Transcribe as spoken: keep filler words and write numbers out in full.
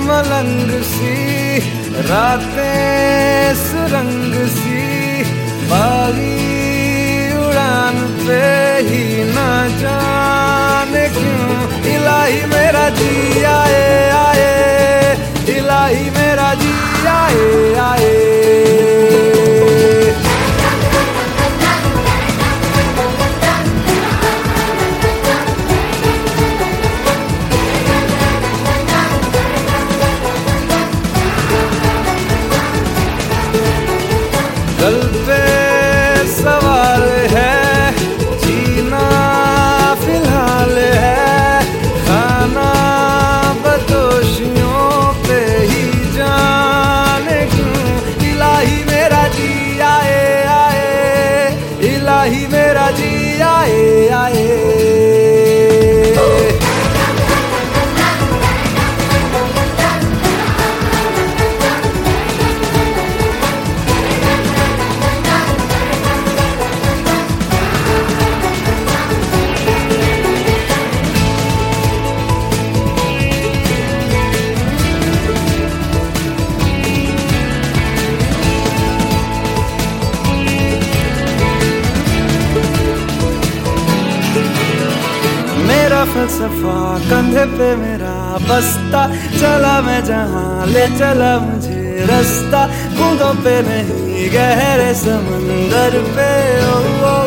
मलंग सी, रातें सुरंग सी, बागी उड़ान पे ही ना जाने क्यों इलाही मेरा जी आए आए, इलाही मेरा जी आए आए। दिल पे सवाल है, जीना फिलहाल है, खाना बदोशियों पे ही जाने क्यों इलाही मेरा जी आए आए, इलाही मेरा जी आए आए। मेरा फलसफा कंधे पे मेरा बस्ता, चला मैं जहाँ ले चला मुझे रास्ता, बूंदों पे नहीं गहरे समंदर पे ओ, ओ,